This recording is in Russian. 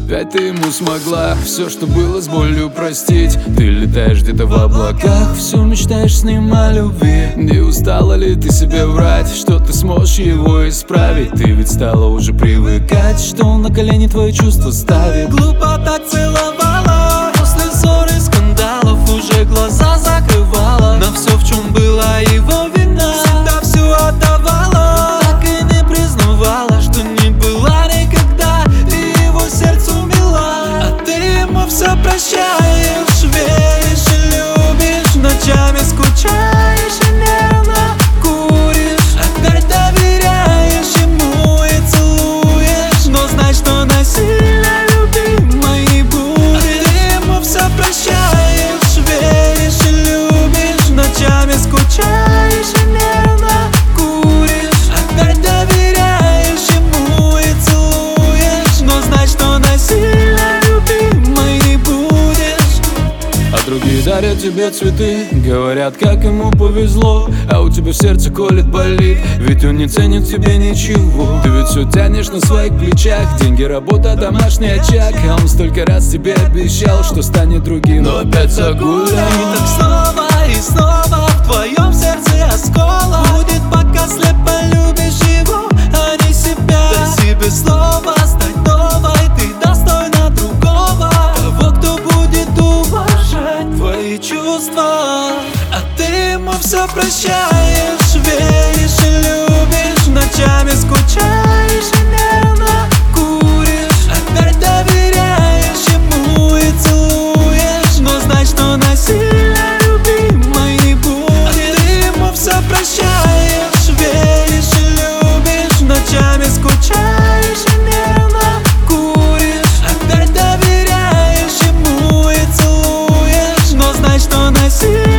Опять ты ему смогла все, что было, с болью простить. Ты летаешь где-то в облаках, все мечтаешь с ним о любви. Не устала ли ты себе врать, что ты сможешь его исправить? Ты ведь стала уже привыкать, что он на колени твои чувства ставит. Глупо так целовала, после ссор и скандалов уже глаза закрывала. На все, в чем была его вина, всегда все отдавала. Так и не признавала, что не была никогда и его сердцу мила. А ты ему все прощаешь, веришь и любишь, ночами скучаешь и нервно куришь. Опять доверяешь ему и целуешь, но знай, что насильно любимой не будешь. А ты ему все прощаешь, веришь и любишь, ночами скучаешь и нервно куришь. Опять доверяешь ему и целуешь, но знай, что насильно любимой не будешь. А другие дарят тебе цветы, говорят, как ему повезло. А у тебя в сердце колет, болит, ведь он не ценит тебе ничего. Ты ведь все тянешь на своих плечах, деньги, работа, домашний очаг. А он столько раз тебе обещал, что станет другим, но опять загулял. И так снова и снова в твоем сердце осколок будет, пока слепо любишь его, а не себя. Дай себе слово стать новой, ты достойна другого, того, кто будет уважать твои чувства. А ты ему все прощаешь, веришь и любишь, ночами скучаешь и нервно куришь. Опять доверяешь ему и целуешь, но знай, что насильно любимой не будешь. А ты ему все прощаешь, веришь и любишь, ночами скучаешь и нервно куришь. Опять доверяешь ему и целуешь, но знай, что насильно